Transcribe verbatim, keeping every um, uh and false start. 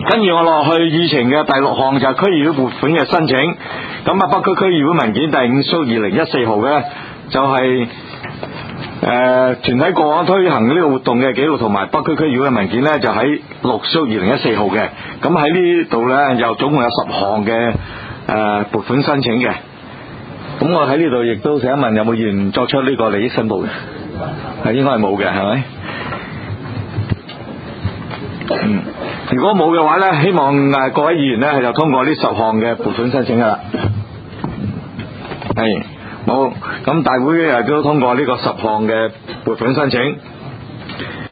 跟住我落去議程嘅第六項就係區議會撥款嘅申請。咁啊，北區區議會文件第五縮二零一四號嘅就係、是、誒、呃、團體過往推行呢個活動嘅記錄同埋北區區議會嘅文件呢，就喺六縮二零一四號嘅。咁喺呢度呢，又總共有十項嘅誒撥款申請嘅。咁我喺呢度亦都想問有冇議員作出呢個利益申報嘅？係應該係冇嘅，係咪？嗯，如果冇嘅話呢，希望誒各位議員呢就通過呢十項嘅撥款申請噶啦。係冇，咁大會亦都通過呢個十項嘅撥款申請。